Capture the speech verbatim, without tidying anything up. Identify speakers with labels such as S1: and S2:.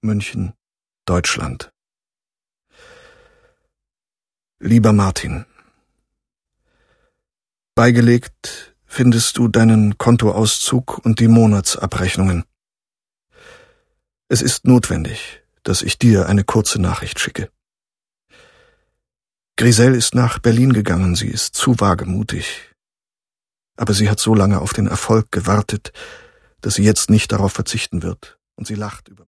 S1: München, Deutschland. Lieber Martin, beigelegt findest du deinen Kontoauszug und die Monatsabrechnungen. Es ist notwendig, dass ich dir eine kurze Nachricht schicke. Griselle ist nach Berlin gegangen, sie ist zu wagemutig. Aber sie hat so lange auf den Erfolg gewartet, dass sie jetzt nicht darauf verzichten wird, und sie lacht über